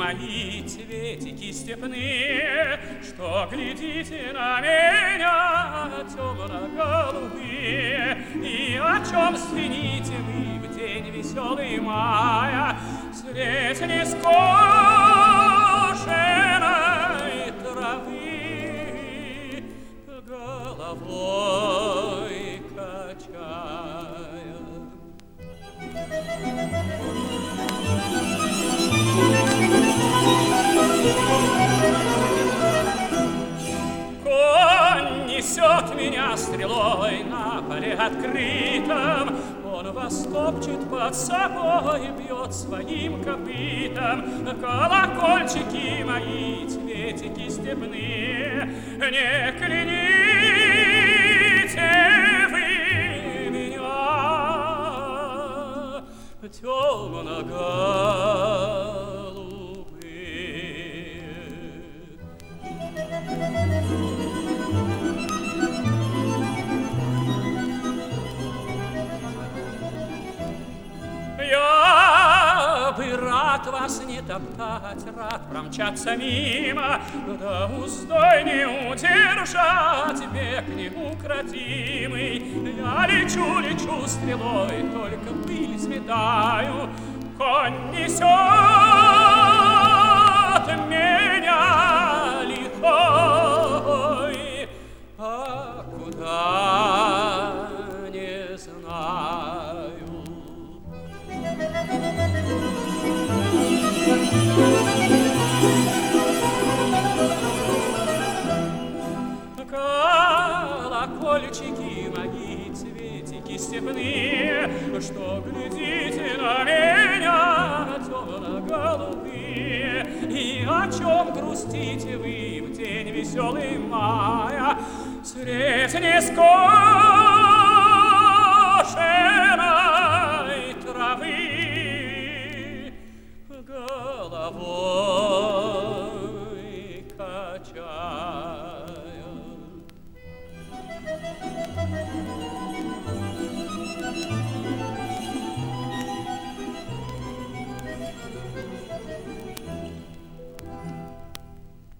мои цветики степные, что глядите на меня темно-голубые, и о чем звените вы в день веселый мая средь нескошенной травы головой качая. Конь несет меня стрелой на поле открытом, он вас топчет под собой, бьет своим копытом. Колокольчики мои, цветики степные, не кляните вы меня темно-голубые. Я бы рад вас не топтать, рад промчаться мимо, да уздой не удержать бег неукротимый. Я лечу, лечу стрелой, только пыль сметаю, конь несет меня лихой, а куда не знаю. Колокольчики мои, цветики степные, что глядите на меня темно-голубые, и о чем грустите вы в день веселый мая средь несколько